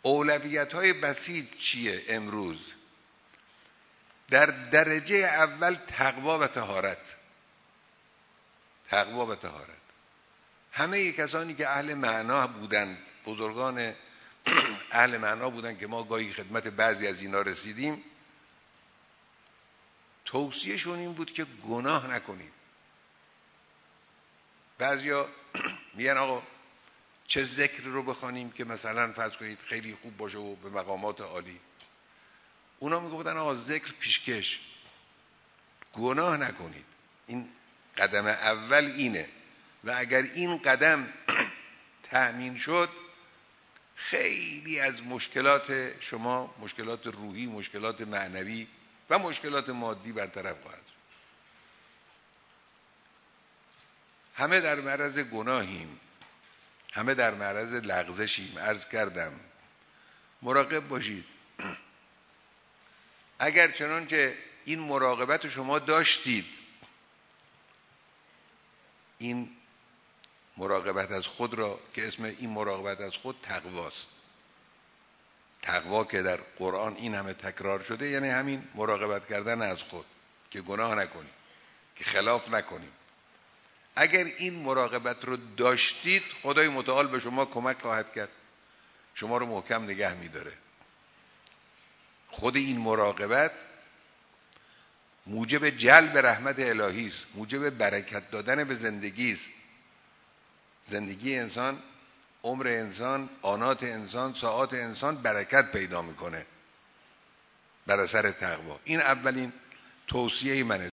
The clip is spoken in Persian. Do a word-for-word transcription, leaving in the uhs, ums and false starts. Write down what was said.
اولویت‌های بسیط چیه امروز؟ در درجه اول تقوا و طهارت. تقوا و طهارت. همه کسانی که اهل معنا بودند، بزرگان اهل معنا بودند که ما گاهی خدمت بعضی از اینا رسیدیم، توصیهشون این بود که گناه نکنید. بعضیا میگن آقا چه ذکر رو بخوانیم که مثلا فرض کنید خیلی خوب باشه و به مقامات عالی. اونا میگفتن آقا ذکر پیشکش، گناه نکنید. این قدم اول اینه و اگر این قدم تأمین شد خیلی از مشکلات شما، مشکلات روحی، مشکلات معنوی و مشکلات مادی برطرف خواهد شد. همه در معرض گناهیم، همه در معرض لغزشیم. عرض کردم مراقب باشید. اگر چنانچه این مراقبت شما داشتید، این مراقبت از خود را که اسم این مراقبت از خود تقواست. تقوا که در قرآن این همه تکرار شده یعنی همین مراقبت کردن از خود که گناه نکنیم، که خلاف نکنیم. اگر این مراقبت رو داشتید خدای متعال به شما کمک خواهد کرد، شما رو محکم نگه می‌داره. خود این مراقبت موجب جلب رحمت الهی است، موجب برکت دادن به زندگی است. زندگی انسان، عمر انسان، آنات انسان، ساعات انسان برکت پیدا میکنه بر اثر تقوا. این اولین توصیه منه.